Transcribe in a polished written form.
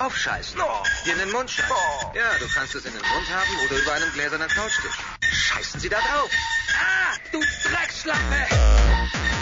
aufscheißen. Oh. Dir in den Mund scheißen. Oh. Ja, du kannst es in den Mund haben oder über einem gläsernen Couchtisch. Scheißen Sie da drauf. Ah, du Dreckschlampe!